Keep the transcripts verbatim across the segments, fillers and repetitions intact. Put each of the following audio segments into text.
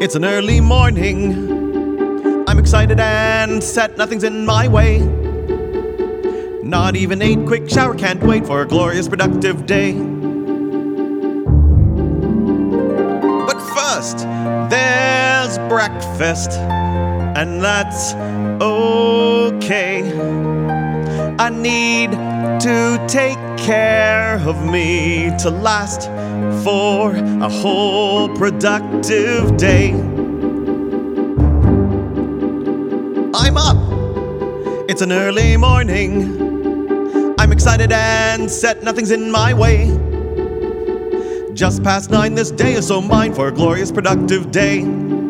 It's an early morning. I'm excited and set, nothing's in my way. Not even eight, quick shower, can't wait for a glorious, productive day. But first, there's breakfast, and that's okay. I need to take care of me to last for a whole productive day. I'm up. It's an early morning. I'm excited and set, nothing's in my way. Just past nine, this day is so mine for a glorious, productive day.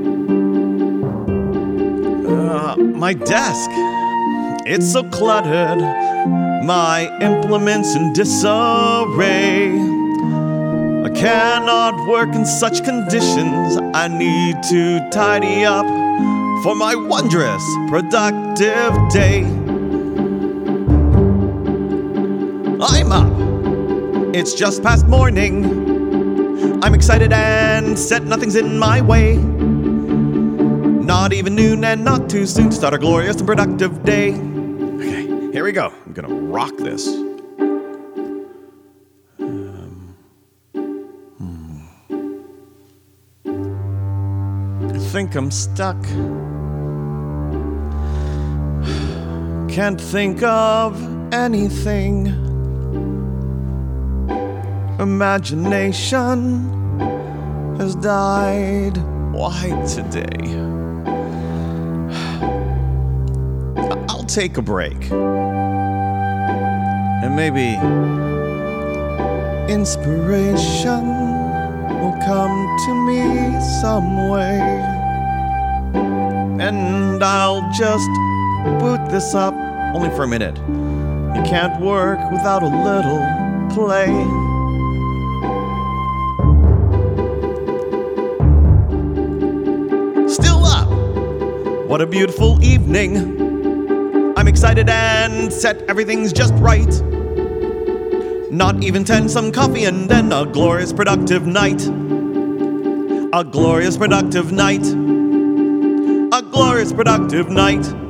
Uh, my desk, it's so cluttered, my implements in disarray. I cannot work in such conditions. I need to tidy up for my wondrous, productive day. I'm up. It's just past morning. I'm excited and set, nothing's in my way. Not even noon and not too soon to start a glorious and productive day. Okay, here we go. I'm gonna rock this. Um, hmm. I think I'm stuck. Can't think of anything. Imagination has died. Why today? I'll take a break. And maybe inspiration will come to me some way. And I'll just boot this up, only for a minute. You can't work without a little play. Still up! What a beautiful evening. I'm excited and set, everything's just right. Not even ten, some coffee, and then a glorious, productive night. A glorious, productive night. A glorious, productive night.